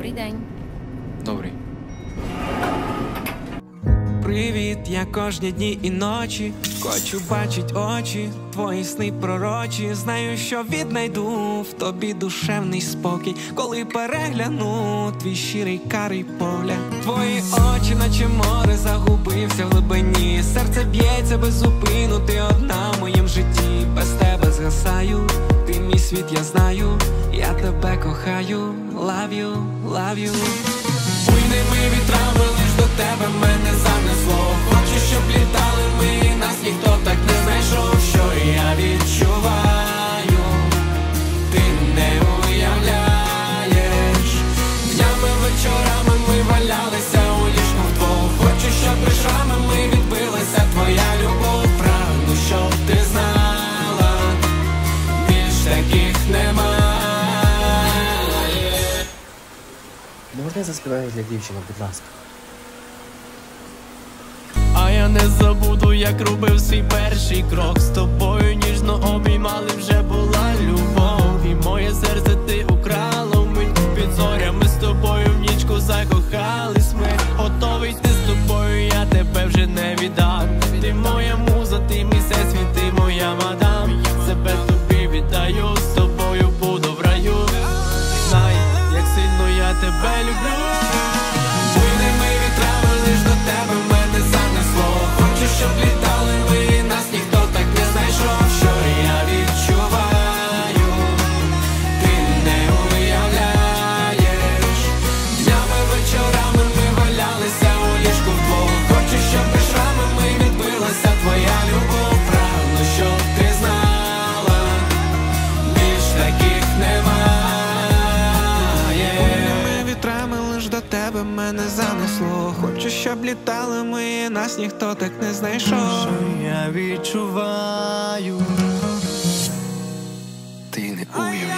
Добрий день. Добрий. Привіт, я кожні дні і ночі хочу бачить очі, твої сни пророчі. Знаю, що віднайду в тобі душевний спокій, коли перегляну твій щирий карий погляд. Твої очі, наче море, загубився в глибині. Серце б'ється без зупину, ти одна в моїм житті. Без тебе згасаю, ти мій світ, я знаю. Я тебе кохаю, love you, love you. Буйними вітрами лиш до тебе мене занесло. Хочу, щоб літали ми, нас ніхто так не знайшов. Що я відчуваю, ти не уявляєш. Днями, вечорами ми валялися у ліжку вдвох. Хочу, щоб пришами ми відбилася твоя любов. Прагну, щоб ти знала, більш таких немає. Можна я заспіваю для дівчини, будь ласка? А я не забуду, як робив свій перший крок. З тобою ніжно обіймали, вже була любов. І моє серце ти украла вмить. Під зорями з тобою в нічку закохались ми. Готовий йти з тобою, я тебе вже не віддам. Ти моя муза, ти мій всесвіт, ти моя мадам. Себе тобі віддаю, з тобою буду в раю. Знай, як сильно я тебе люблю. Буйними вітрами лиш до тебе мене занесло. Хочу, щоб літали ми, нас ніхто так не знайшов. Що я відчуваю, ти не уявляєш. Днями, вечорами ми валялися у ліжку вдвох. Хочу, щоб між рами ми відбилася твоя любов. Прагну, щоб ти знала, більш таких немає. Буйними вітрами лиш до тебе мене занесло. Хочу, щоб літали ми, нас ніхто так не знайшов. Що я відчуваю, Ти не уявляєш.